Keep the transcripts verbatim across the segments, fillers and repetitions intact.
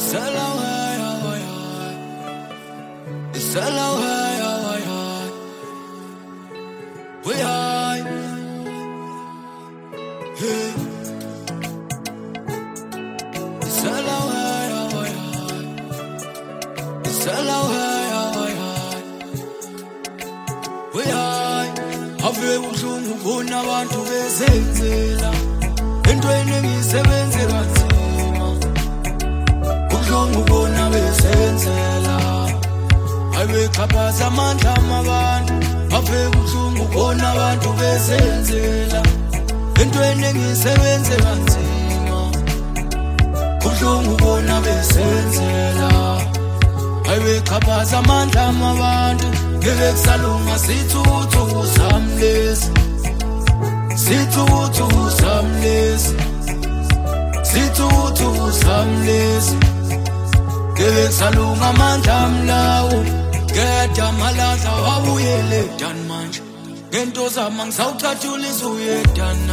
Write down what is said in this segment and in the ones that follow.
Ave ubuhlungu bona abantu bezenzela entweni engisebenze kanzima. Ubuhlungu bona bezenzela abeqhapaza amandla amabantu. Ave ubuhlungu bona abantu bezenzela entweni engisebenze kanzima. Ubuhlungu bona bezenzela abeqhapaza amandla amabantu. Ngeke kusalunga sithuthu samlesi, sithuthu samlesi, sithuthu samlesi. Ngeke kusalunga amandla amlawo, ngeda malahla wabuyele dan manje. Ngento zama ngisawuchathulisa uyedana.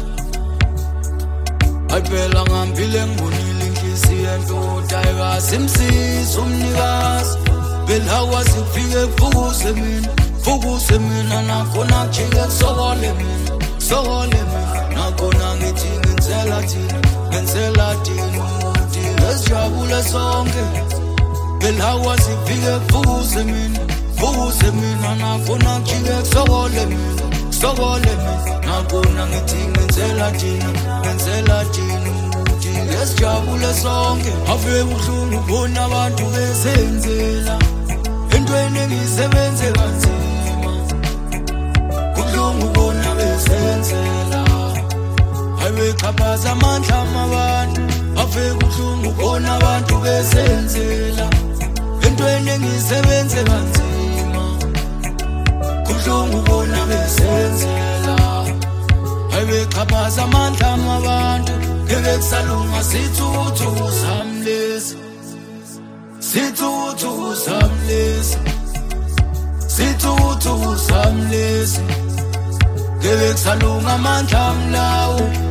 Ayphela ngihambile ngibonile inhliziyo endoda ayikasimsiza umnikazi. Bela wazi ufike fukuse mina, fukuse mina nakhona kujike kusokole mina, kusokole mina. Nakhona ngithi ngenzela thina, ngenzela thina ukuthi esijabule sonke. Bela wazi ufike fukuse mina, fukuse mina nakhona kujike kusokole mina, kusokole mina. Nakhona ngithi ngenzela thina, ngenzela thina ukuthi esijabule sonke. Ave ubuhlungu bona abantu bezenzela entweni engisebenze kanzima. Ubuhlungu bona bezenzela abeqhapaza amandla amabantu. Ave ubuhlungu bona abantu bezenzela entweni engisebenze kanzima. Ubuhlungu bona bezenzela abeqhapaza amandla amabantu. Ngeke kusalunga sithuthu samlesi, sithuthu samlesi, sithuthu samlesi. Ngeke kusalunga amandla amlawo.